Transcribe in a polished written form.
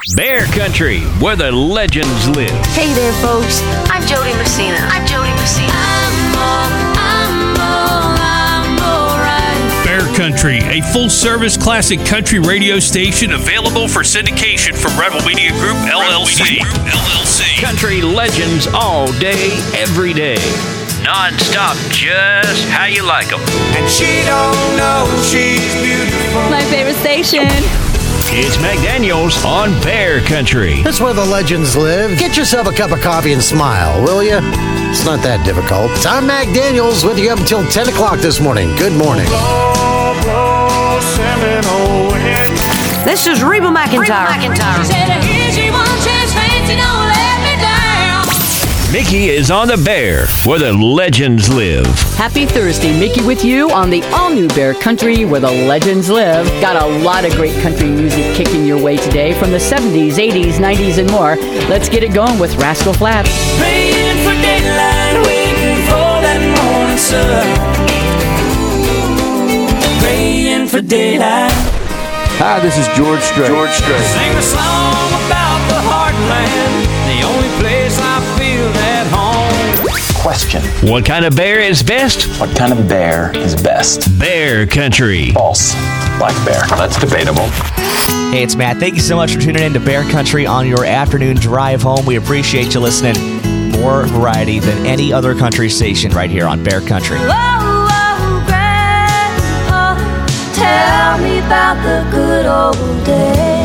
Bear Country, where the legends live. Hey there, folks. I'm Jody Messina. I'm alright. Bear Country, a full-service classic country radio station available for syndication from Rebel Media Group, LLC. Country legends all day, every day. Non-stop, just how you like them. And she don't know she's beautiful. My favorite station. It's McDaniels on Bear Country. That's where the legends live. Get yourself a cup of coffee and smile, will you? It's not that difficult. I'm Daniels with you up until 10 o'clock this morning. Good morning. This is Reba McEntire. Mickey is on the Bear, where the legends live. Happy Thursday, Mickey with you on the all-new Bear Country, where the legends live. Got a lot of great country music kicking your way today from the 70s, 80s, 90s, and more. Let's get it going with Rascal Flatts. Praying for daylight, waiting for that morning sun. Praying for daylight. Hi, this is George Strait. Sing a song about the heartland, the only place I feel at home. Question. What kind of bear is best? What kind of bear is best? Bear Country. False. Black bear. That's debatable. Hey, it's Matt. Thank you so much for tuning in to Bear Country on your afternoon drive home. We appreciate you listening. More variety than any other country station right here on Bear Country. Grandpa, tell me about the good old days.